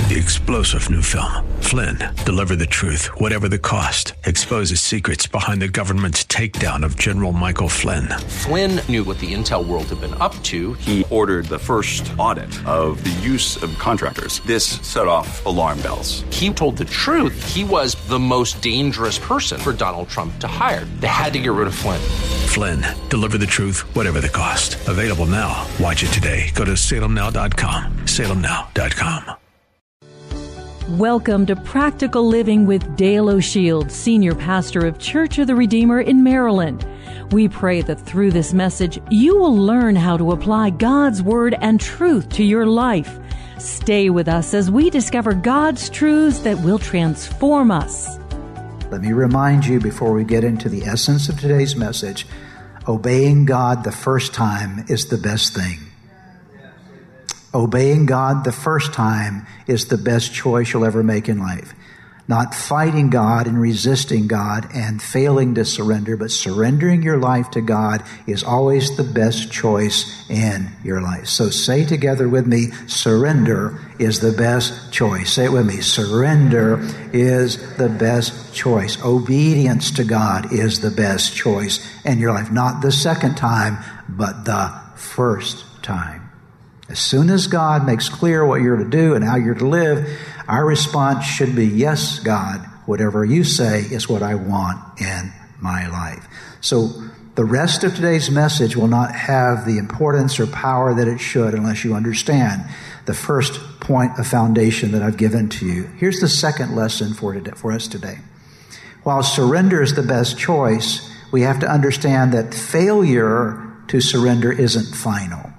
The explosive new film, Flynn, deliver the truth, whatever the cost, exposes secrets behind the government's takedown of General Michael Flynn. Flynn knew what the intel world had been up to. He ordered the first audit of the use of contractors. This set off alarm bells. He told the truth. He was the most dangerous person for Donald Trump to hire. They had to get rid of Flynn. Flynn, deliver the truth, whatever the cost. Available now. Watch it today. Go to salemnow.com. salemnow.com. Welcome to Practical Living with Dale O'Shields, Senior Pastor of Church of the Redeemer in Maryland. We pray that through this message, you will learn how to apply God's Word and truth to your life. Stay with us as we discover God's truths that will transform us. Let me remind you before we get into the essence of today's message, obeying God the first time is the best thing. Obeying God the first time is the best choice you'll ever make in life. Not fighting God and resisting God and failing to surrender, but surrendering your life to God is always the best choice in your life. So say together with me, surrender is the best choice. Say it with me, surrender is the best choice. Obedience to God is the best choice in your life. Not the second time, but the first time. As soon as God makes clear what you're to do and how you're to live, our response should be, yes, God, whatever you say is what I want in my life. So the rest of today's message will not have the importance or power that it should unless you understand the first point of foundation that I've given to you. Here's the second lesson for us today. While surrender is the best choice, we have to understand that failure to surrender isn't final.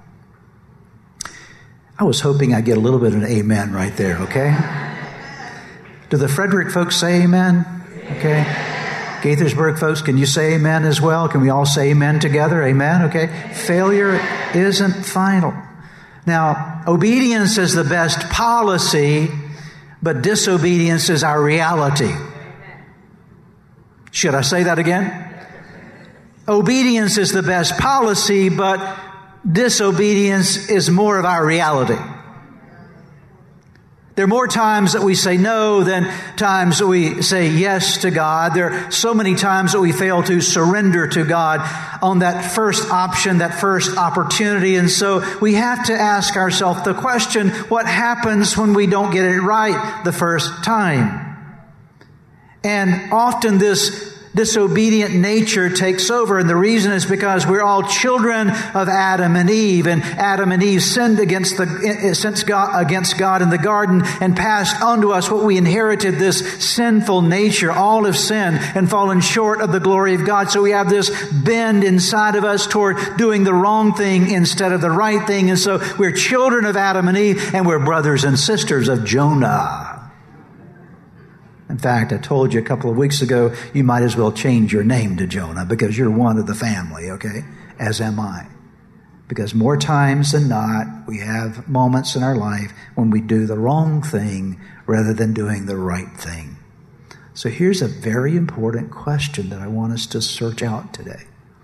I was hoping I'd get a little bit of an amen right there, okay? Do the Frederick folks say amen? Okay. Gaithersburg folks, can you say amen as well? Can we all say amen together? Amen, okay? Failure isn't final. Now, obedience is the best policy, but disobedience is our reality. Should I say that again? Obedience is the best policy, but disobedience is more of our reality. There are more times that we say no than times that we say yes to God. There are so many times that we fail to surrender to God on that first option, that first opportunity. And so we have to ask ourselves the question, what happens when we don't get it right the first time? And often this disobedient nature takes over, and the reason is because we're all children of Adam and Eve, and Adam and Eve sinned against God in the garden and passed on to us what we inherited, this sinful nature. All have sinned and fallen short of the glory of God. So we have this bend inside of us toward doing the wrong thing instead of the right thing. And so we're children of Adam and Eve, and we're brothers and sisters of Jonah. In fact, I told you a couple of weeks ago, you might as well change your name to Jonah because you're one of the family, okay? As am I. Because more times than not, we have moments in our life when we do the wrong thing rather than doing the right thing. So here's a very important question that I want us to search out today.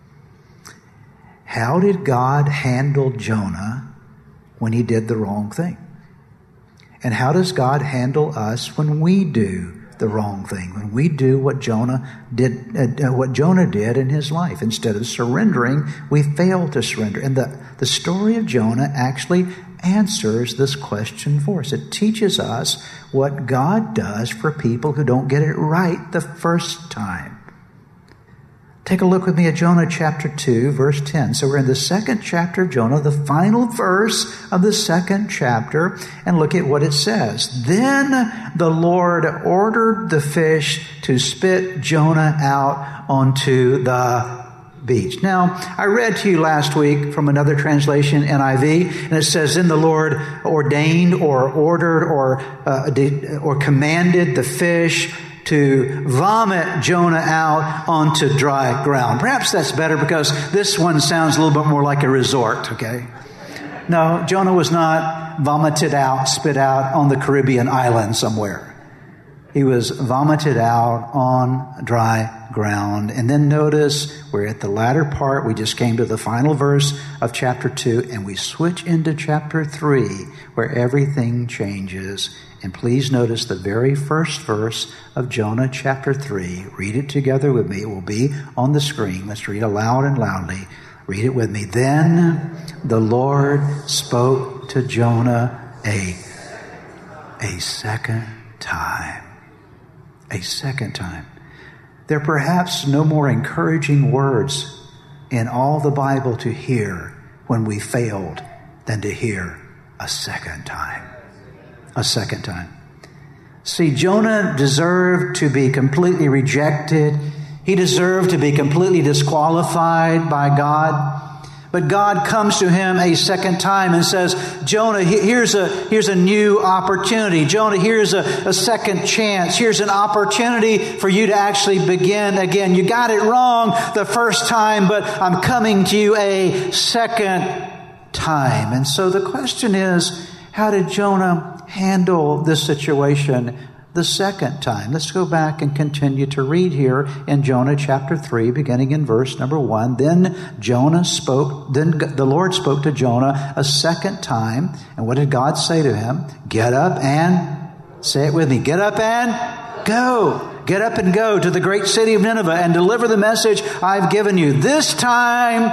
How did God handle Jonah when he did the wrong thing? And how does God handle us when we do the wrong thing, when we do what Jonah did in his life? Instead of surrendering, we fail to surrender. And the story of Jonah actually answers this question for us. It teaches us what God does for people who don't get it right the first time. Take a look with me at Jonah chapter 2, verse 10. So we're in the second chapter of Jonah, the final verse of the second chapter, and look at what it says. Then the Lord ordered the fish to spit Jonah out onto the beach. Now, I read to you last week from another translation, NIV, and it says, then the Lord ordained or ordered or commanded the fish to vomit Jonah out onto dry ground. Perhaps that's better because this one sounds a little bit more like a resort, okay? No, Jonah was not vomited out, spit out on the Caribbean island somewhere. He was vomited out on dry ground. And then notice we're at the latter part. We just came to the final verse of chapter 2, and we switch into chapter 3, where everything changes. And please notice the very first verse of Jonah chapter 3. Read it together with me. It will be on the screen. Let's read aloud and loudly. Read it with me. Then the Lord spoke to Jonah a second time. A second time. There are perhaps no more encouraging words in all the Bible to hear when we failed than to hear a second time. A second time. See, Jonah deserved to be completely rejected. He deserved to be completely disqualified by God. But God comes to him a second time and says, Jonah, here's a new opportunity. Jonah, here's a second chance. Here's an opportunity for you to actually begin again. You got it wrong the first time, but I'm coming to you a second time. And so the question is, how did Jonah handle this situation the second time? Let's go back and continue to read here in Jonah chapter 3, beginning in verse number 1. Then the Lord spoke to Jonah a second time. And what did God say to him? Get up and, say it with me, get up and go. Get up and go to the great city of Nineveh and deliver the message I've given you. This time,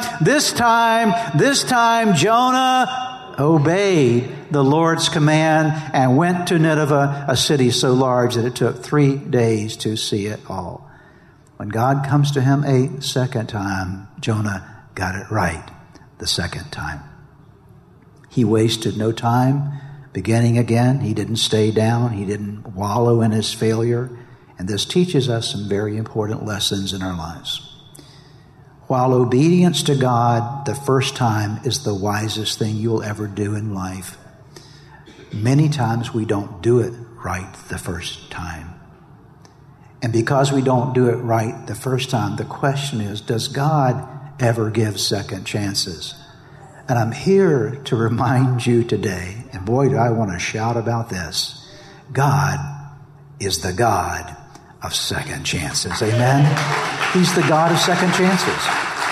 Jonah obeyed the Lord's command and went to Nineveh, a city so large that it took 3 days to see it all. When God comes to him a second time, Jonah got it right the second time. He wasted no time beginning again. He didn't stay down. He didn't wallow in his failure. And this teaches us some very important lessons in our lives. While obedience to God the first time is the wisest thing you'll ever do in life, many times we don't do it right the first time. And because we don't do it right the first time, the question is, does God ever give second chances? And I'm here to remind you today, and boy, do I want to shout about this, God is the God of second chances. Amen? He's the God of second chances.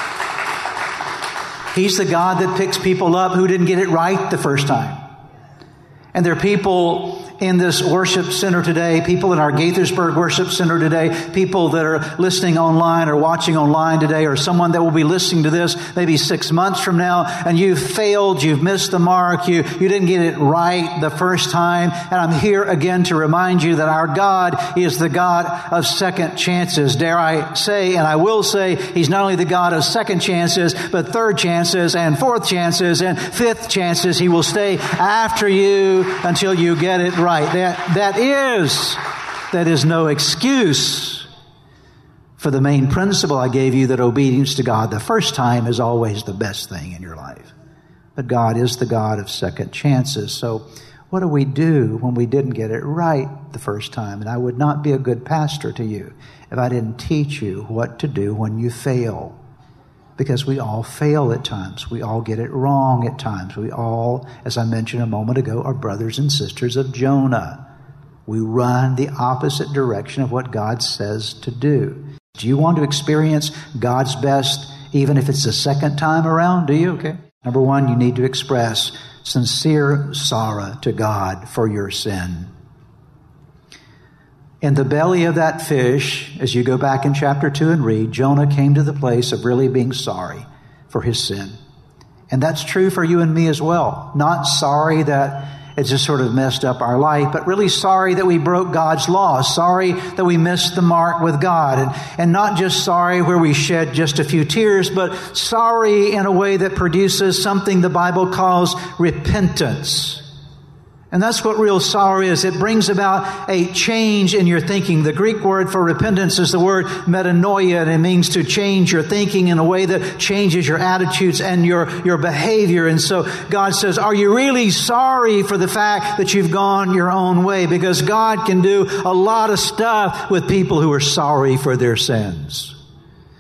He's the God that picks people up who didn't get it right the first time. And there are people in this worship center today, people in our Gaithersburg worship center today, people that are listening online or watching online today, or someone that will be listening to this maybe 6 months from now, and you've failed, you've missed the mark, you didn't get it right the first time. And I'm here again to remind you that our God is the God of second chances. Dare I say, and I will say, He's not only the God of second chances, but third chances and fourth chances and fifth chances. He will stay after you until you get it right. That is no excuse for the main principle I gave you, that obedience to God the first time is always the best thing in your life. But God is the God of second chances. So what do we do when we didn't get it right the first time? And I would not be a good pastor to you if I didn't teach you what to do when you fail. Because we all fail at times. We all get it wrong at times. We all, as I mentioned a moment ago, are brothers and sisters of Jonah. We run the opposite direction of what God says to do. Do you want to experience God's best even if it's the second time around? Do you? Okay. Number one, you need to express sincere sorrow to God for your sin. In the belly of that fish, as you go back in chapter 2 and read, Jonah came to the place of really being sorry for his sin. And that's true for you and me as well. Not sorry that it just sort of messed up our life, but really sorry that we broke God's law, sorry that we missed the mark with God, and not just sorry where we shed just a few tears, but sorry in a way that produces something the Bible calls repentance. And that's what real sorrow is. It brings about a change in your thinking. The Greek word for repentance is the word metanoia, and it means to change your thinking in a way that changes your attitudes and your behavior. And so God says, are you really sorry for the fact that you've gone your own way? Because God can do a lot of stuff with people who are sorry for their sins.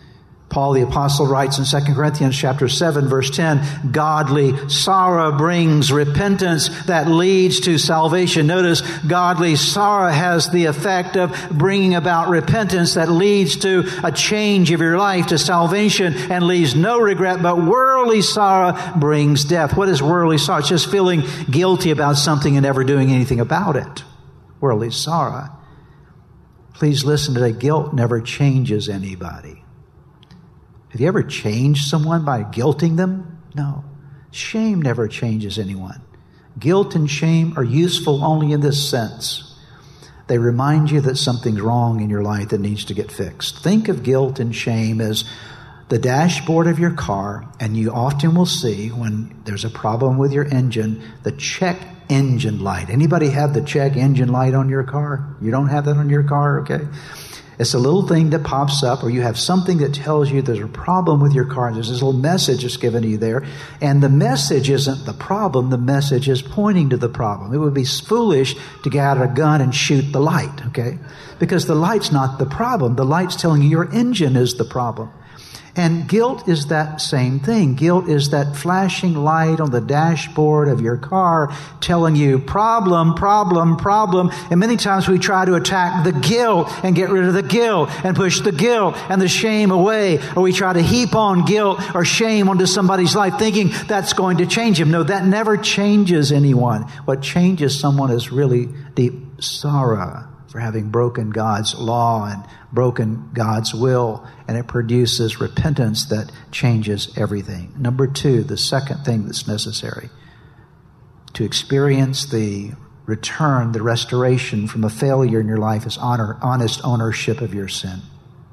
Paul the Apostle writes in 2 Corinthians chapter 7, verse 10, godly sorrow brings repentance that leads to salvation. Notice, godly sorrow has the effect of bringing about repentance that leads to a change of your life to salvation and leaves no regret. But worldly sorrow brings death. What is worldly sorrow? It's just feeling guilty about something and never doing anything about it. Worldly sorrow. Please listen today. Guilt never changes anybody. Have you ever changed someone by guilting them? No. Shame never changes anyone. Guilt and shame are useful only in this sense. They remind you that something's wrong in your life that needs to get fixed. Think of guilt and shame as the dashboard of your car, and you often will see when there's a problem with your engine, the check engine light. Anybody have the check engine light on your car? You don't have that on your car, okay? It's a little thing that pops up, or you have something that tells you there's a problem with your car. There's this little message that's given to you there. And the message isn't the problem. The message is pointing to the problem. It would be foolish to get out a gun and shoot the light, okay? Because the light's not the problem. The light's telling you your engine is the problem. And guilt is that same thing. Guilt is that flashing light on the dashboard of your car telling you problem, problem, problem. And many times we try to attack the guilt and get rid of the guilt and push the guilt and the shame away. Or we try to heap on guilt or shame onto somebody's life thinking that's going to change him. No, that never changes anyone. What changes someone is really deep sorrow for having broken God's law and broken God's will, and it produces repentance that changes everything. Number two, the second thing that's necessary to experience the return, the restoration from a failure in your life is honest ownership of your sin.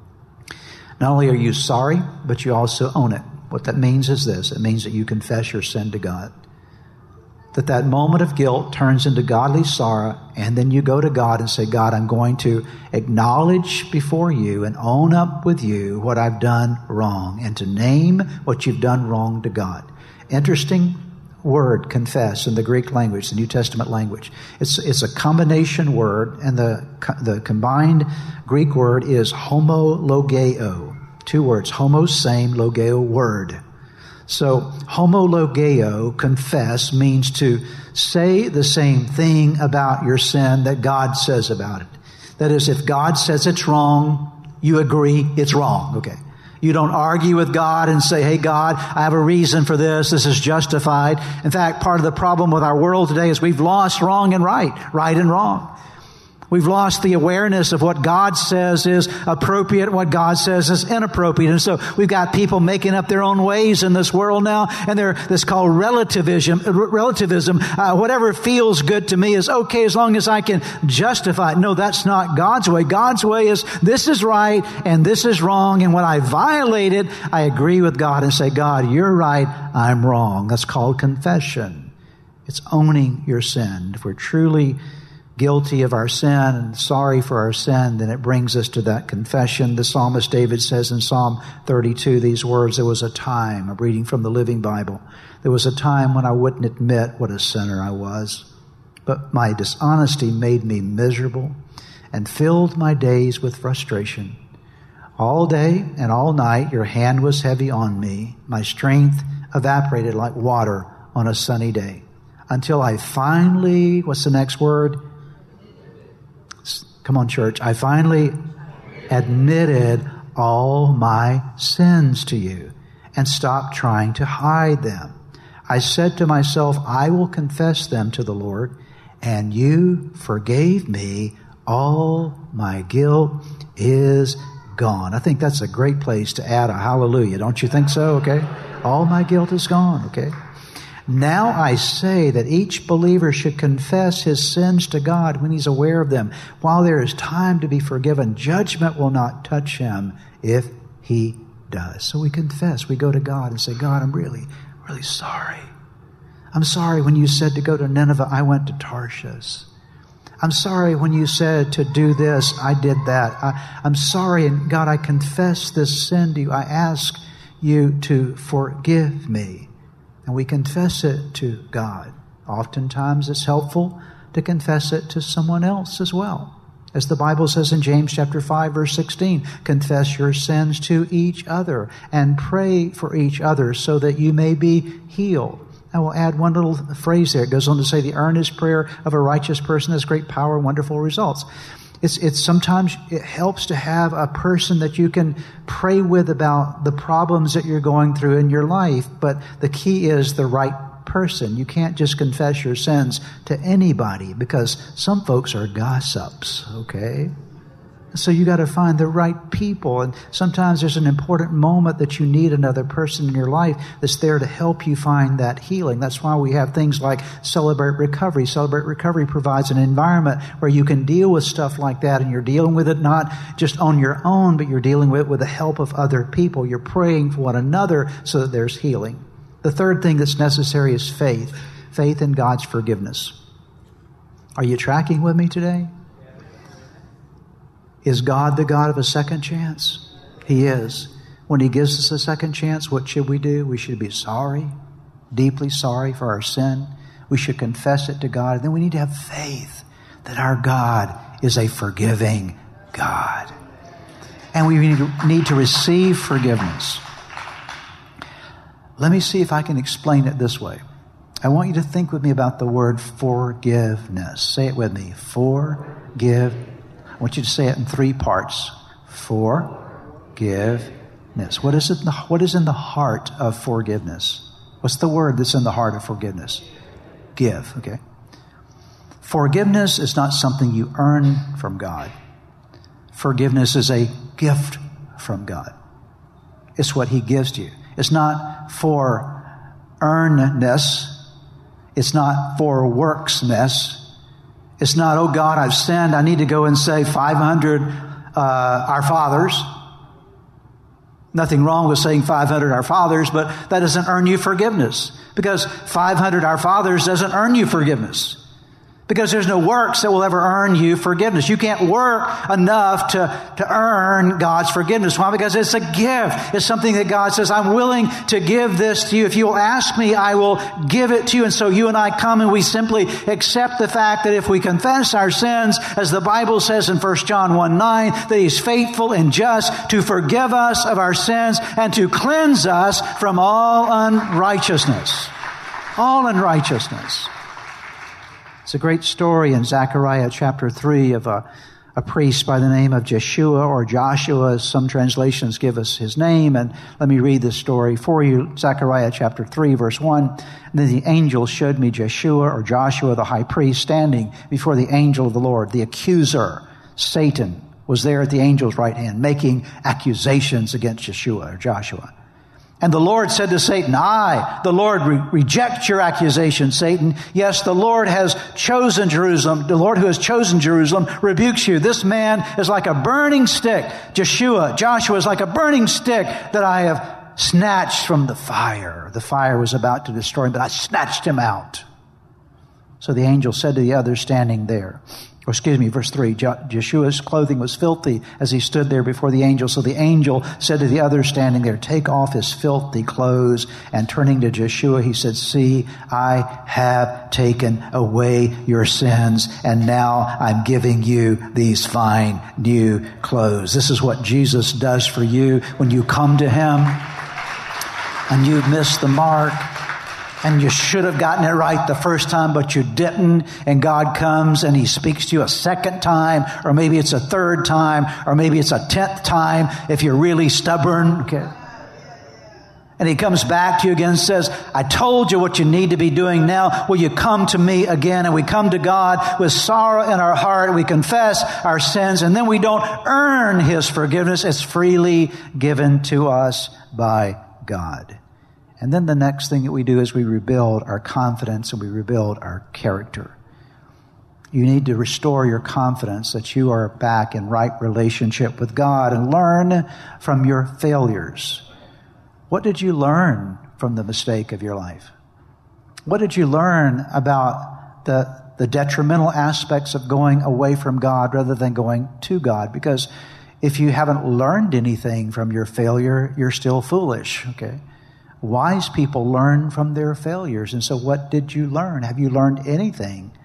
Not only are you sorry, but you also own it. What that means is this. It means that you confess your sin to God. That moment of guilt turns into godly sorrow, and then you go to God and say, God, I'm going to acknowledge before you and own up with you what I've done wrong, and to name what you've done wrong to God. Interesting word, confess, in the Greek language, the New Testament language. It's a combination word, and the combined Greek word is homologeo. Two words, homo, same, logeo, word. So, homologeo, confess, means to say the same thing about your sin that God says about it. That is, if God says it's wrong, you agree it's wrong. Okay. You don't argue with God and say, hey, God, I have a reason for this. This is justified. In fact, part of the problem with our world today is we've lost wrong and right and wrong. We've lost the awareness of what God says is appropriate, what God says is inappropriate. And so we've got people making up their own ways in this world now, and this called relativism. Whatever feels good to me is okay as long as I can justify it. No, that's not God's way. God's way is this is right and this is wrong, and when I violate it, I agree with God and say, God, you're right, I'm wrong. That's called confession. It's owning your sin. If we're truly guilty of our sin and sorry for our sin, then it brings us to that confession. The psalmist David says in Psalm 32 these words, there was a time, I'm reading from the Living Bible, there was a time when I wouldn't admit what a sinner I was, but my dishonesty made me miserable and filled my days with frustration. All day and all night your hand was heavy on me. My strength evaporated like water on a sunny day. Until I finally, what's the next word? Come on, church. I finally admitted all my sins to you and stopped trying to hide them. I said to myself, I will confess them to the Lord, and you forgave me. All my guilt is gone. I think that's a great place to add a hallelujah. Don't you think so? Okay. All my guilt is gone. Okay. Now I say that each believer should confess his sins to God when he's aware of them. While there is time to be forgiven, judgment will not touch him if he does. So we confess. We go to God and say, God, I'm really, really sorry. I'm sorry when you said to go to Nineveh, I went to Tarshish. I'm sorry when you said to do this, I did that. I'm sorry, and God, I confess this sin to you. I ask you to forgive me. And we confess it to God. Oftentimes it's helpful to confess it to someone else as well. As the Bible says in James chapter 5, verse 16, confess your sins to each other and pray for each other so that you may be healed. I will add one little phrase there. It goes on to say the earnest prayer of a righteous person has great power and wonderful results. It's sometimes it helps to have a person that you can pray with about the problems that you're going through in your life. But the key is the right person. You can't just confess your sins to anybody because some folks are gossips, okay? So you got to find the right people. And sometimes there's an important moment that you need another person in your life that's there to help you find that healing. That's why we have things like Celebrate Recovery. Celebrate Recovery provides an environment where you can deal with stuff like that, and you're dealing with it not just on your own, but you're dealing with it with the help of other people. You're praying for one another so that there's healing. The third thing that's necessary is faith. Faith in God's forgiveness. Are you tracking with me today? Is God the God of a second chance? He is. When He gives us a second chance, what should we do? We should be sorry, deeply sorry for our sin. We should confess it to God. And then we need to have faith that our God is a forgiving God. And we need to receive forgiveness. Let me see if I can explain it this way. I want you to think with me about the word forgiveness. Say it with me. Forgive. I want you to say it in 3 parts. Forgiveness. What is in the heart of forgiveness? What's the word that's in the heart of forgiveness? Give, okay? Forgiveness is not something you earn from God. Forgiveness is a gift from God. It's what He gives to you. It's not for earnness. It's not for worksness. It's not, oh God, I've sinned. I need to go and say 500 Our Fathers. Nothing wrong with saying 500 Our Fathers, but that doesn't earn you forgiveness. Because 500 Our Fathers doesn't earn you forgiveness. Because there's no works that will ever earn you forgiveness. You can't work enough to earn God's forgiveness. Why? Because it's a gift. It's something that God says, I'm willing to give this to you. If you will ask me, I will give it to you. And so you and I come and we simply accept the fact that if we confess our sins, as the Bible says in 1 John 1:9, that He's faithful and just to forgive us of our sins and to cleanse us from all unrighteousness. All unrighteousness. It's a great story in Zechariah chapter 3 of a priest by the name of Jeshua, or Joshua, as some translations give us his name. And let me read this story for you. Zechariah chapter 3, verse 1. And then the angel showed me Jeshua, or Joshua, the high priest, standing before the angel of the Lord. The accuser, Satan, was there at the angel's right hand, making accusations against Jeshua, or Joshua. And the Lord said to Satan, I, the Lord, reject your accusation, Satan. Yes, the Lord has chosen Jerusalem. The Lord who has chosen Jerusalem rebukes you. This man is like a burning stick. Joshua is like a burning stick that I have snatched from the fire. The fire was about to destroy him, but I snatched him out. So the angel said to the others standing there, verse 3, Jeshua's clothing was filthy as he stood there before the angel. So the angel said to the others standing there, take off his filthy clothes. And turning to Jeshua, he said, see, I have taken away your sins, and now I'm giving you these fine new clothes. This is what Jesus does for you when you come to Him and you miss the mark. And you should have gotten it right the first time, but you didn't. And God comes and He speaks to you a second time, or maybe it's a third time, or maybe it's a 10th time if you're really stubborn. Okay. And He comes back to you again and says, I told you what you need to be doing now. Will you come to me again? And we come to God with sorrow in our heart. We confess our sins, and then we don't earn His forgiveness. It's freely given to us by God. And then the next thing that we do is we rebuild our confidence and we rebuild our character. You need to restore your confidence that you are back in right relationship with God and learn from your failures. What did you learn from the mistake of your life? What did you learn about the detrimental aspects of going away from God rather than going to God? Because if you haven't learned anything from your failure, you're still foolish, okay? Wise people learn from their failures. And so what did you learn? Have you learned anything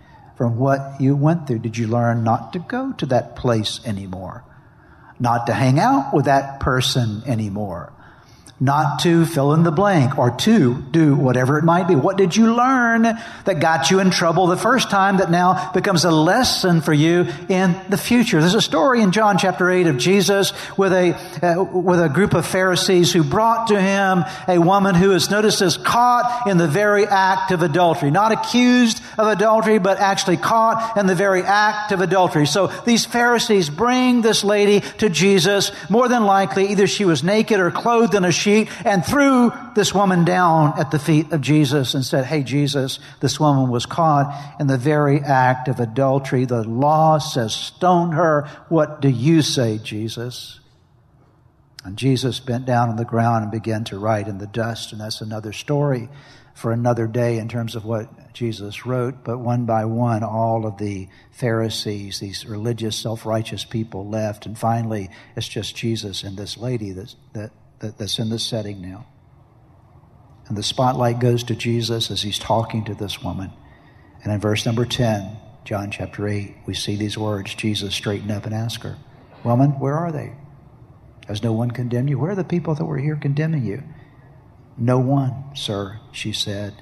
from what you went through? Did you learn not to go to that place anymore? Not to hang out with that person anymore? Not to fill in the blank, or to do whatever it might be? What did you learn that got you in trouble the first time that now becomes a lesson for you in the future? There's a story in John chapter 8 of Jesus with a group of Pharisees who brought to him a woman who is noticed as caught in the very act of adultery. Not accused of adultery, but actually caught in the very act of adultery. So these Pharisees bring this lady to Jesus. More than likely, either she was naked or clothed in a sheet, and threw this woman down at the feet of Jesus and said, "Hey, Jesus, this woman was caught in the very act of adultery. The law says stone her. What do you say, Jesus?" And Jesus bent down on the ground and began to write in the dust. And that's another story for another day in terms of what Jesus wrote. But one by one, all of the Pharisees, these religious, self-righteous people, left. And finally, it's just Jesus and this lady that's in this setting now. And the spotlight goes to Jesus as he's talking to this woman. And in verse number 10, John chapter 8, we see these words. Jesus straightened up and asked her, "Woman, where are they? Has no one condemned you? Where are the people that were here condemning you?" "No one, sir," she said.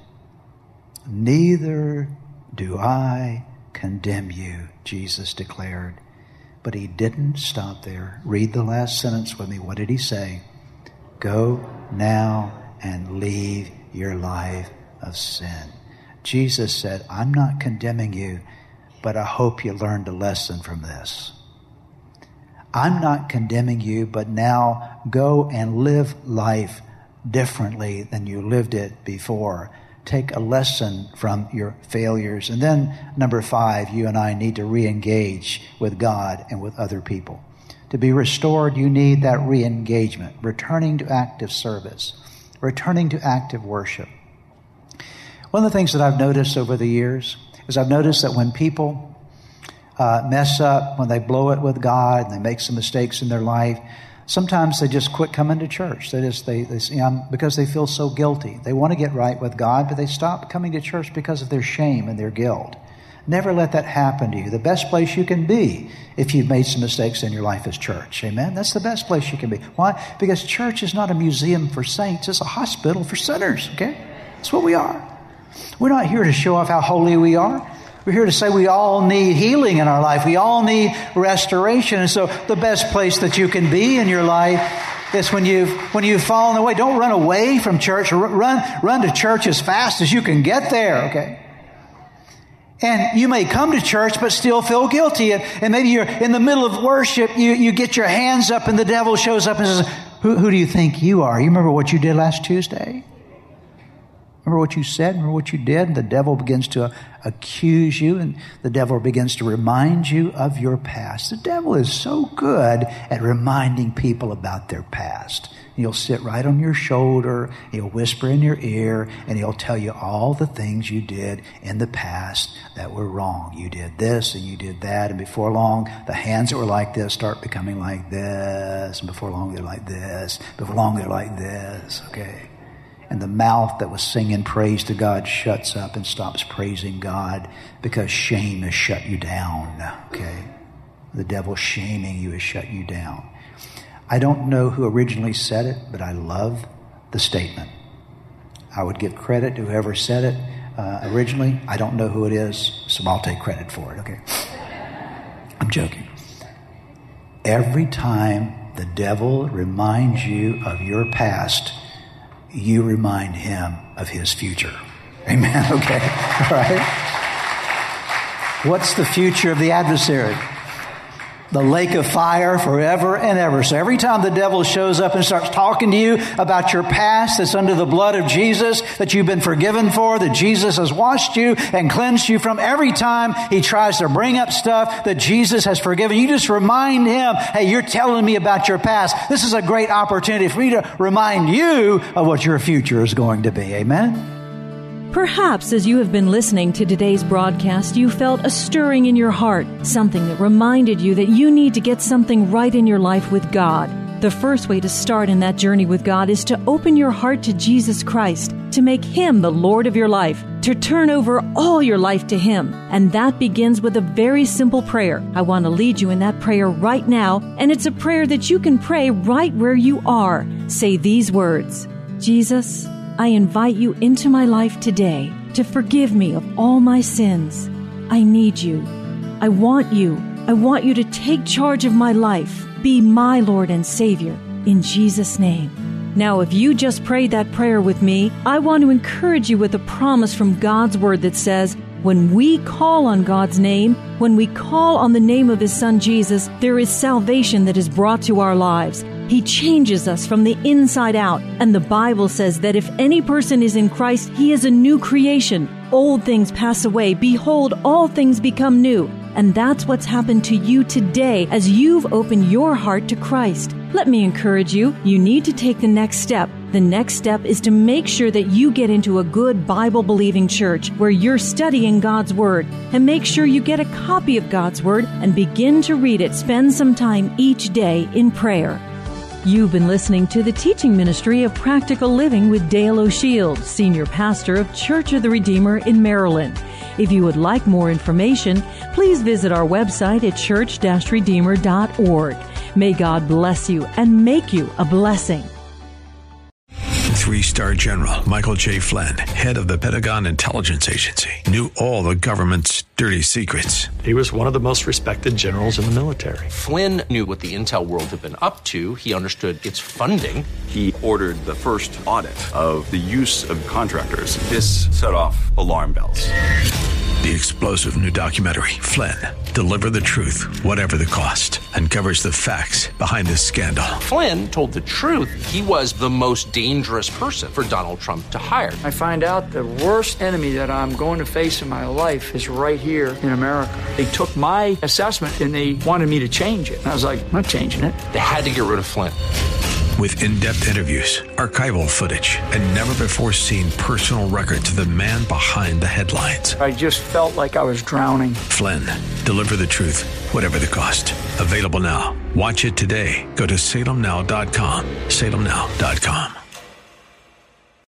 "Neither do I condemn you," Jesus declared. But he didn't stop there. Read the last sentence with me. What did he say? "Go now and leave your life of sin." Jesus said, "I'm not condemning you, but I hope you learned a lesson from this. I'm not condemning you, but now go and live life differently than you lived it before. Take a lesson from your failures." And then, number 5, you and I need to re-engage with God and with other people. To be restored, you need that re-engagement, returning to active service, returning to active worship. One of the things that I've noticed over the years is I've noticed that when people mess up, when they blow it with God, and they make some mistakes in their life, sometimes they just quit coming to church. Because they feel so guilty. They want to get right with God, but they stop coming to church because of their shame and their guilt. Never let that happen to you. The best place you can be if you've made some mistakes in your life is church. Amen? That's the best place you can be. Why? Because church is not a museum for saints. It's a hospital for sinners. Okay? That's what we are. We're not here to show off how holy we are. We're here to say we all need healing in our life. We all need restoration. And so the best place that you can be in your life is when you've fallen away. Don't run away from church. Run to church as fast as you can get there. Okay? And you may come to church but still feel guilty. And maybe you're in the middle of worship, you get your hands up and the devil shows up and says, who do you think you are? You remember what you did last Tuesday? Remember what you said? Remember what you did? And the devil begins to accuse you, and the devil begins to remind you of your past. The devil is so good at reminding people about their past. He'll sit right on your shoulder, he'll whisper in your ear, and he'll tell you all the things you did in the past that were wrong. You did this and you did that, and before long, the hands that were like this start becoming like this, and before long they're like this, before long they're like this, okay? And the mouth that was singing praise to God shuts up and stops praising God because shame has shut you down, okay? The devil shaming you has shut you down. I don't know who originally said it, but I love the statement. I would give credit to whoever said it originally. I don't know who it is, so I'll take credit for it, okay? I'm joking. Every time the devil reminds you of your past, you remind him of his future. Amen, okay? All right? What's the future of the adversary? The lake of fire forever and ever. So every time the devil shows up and starts talking to you about your past that's under the blood of Jesus, that you've been forgiven for, that Jesus has washed you and cleansed you from, every time he tries to bring up stuff that Jesus has forgiven, you just remind him, hey, you're telling me about your past. This is a great opportunity for me to remind you of what your future is going to be. Amen? Perhaps as you have been listening to today's broadcast, you felt a stirring in your heart, something that reminded you that you need to get something right in your life with God. The first way to start in that journey with God is to open your heart to Jesus Christ, to make Him the Lord of your life. to turn over all your life to Him. And that begins with a very simple prayer. I want to lead you in that prayer right now, and it's a prayer that you can pray right where you are. Say these words: Jesus, I invite you into my life today to forgive me of all my sins. I need you. I want you. I want you to take charge of my life. Be my Lord and Savior. In Jesus' name. Now, if you just prayed that prayer with me, I want to encourage you with a promise from God's Word that says, when we call on God's name, when we call on the name of His Son Jesus, there is salvation that is brought to our lives. He changes us from the inside out. And the Bible says that if any person is in Christ, he is a new creation. Old things pass away. Behold, all things become new. And that's what's happened to you today as you've opened your heart to Christ. Let me encourage you. You need to take the next step. The next step is to make sure that you get into a good Bible-believing church where you're studying God's Word. And make sure you get a copy of God's Word and begin to read it. Spend some time each day in prayer. You've been listening to the teaching ministry of Practical Living with Dale O'Shield, Senior Pastor of Church of the Redeemer in Maryland. If you would like more information, please visit our website at church-redeemer.org. May God bless you and make you a blessing. 3-star General Michael J. Flynn, head of the Pentagon Intelligence Agency, knew all the government's dirty secrets. He was one of the most respected generals in the military. Flynn knew what the intel world had been up to. He understood its funding. He ordered the first audit of the use of contractors. This set off alarm bells. The explosive new documentary, Flynn, Deliver the Truth, Whatever the Cost, uncovers the facts behind this scandal. Flynn told the truth. He was the most dangerous person for Donald Trump to hire. I find out the worst enemy that I'm going to face in my life is right here in America. They took my assessment and they wanted me to change it. And I was like, I'm not changing it. They had to get rid of Flynn. With in-depth interviews, archival footage, and never-before-seen personal records of the man behind the headlines. I just felt like I was drowning. Flynn, Deliver the Truth, Whatever the Cost. Available now. Watch it today. Go to salemnow.com. salemnow.com.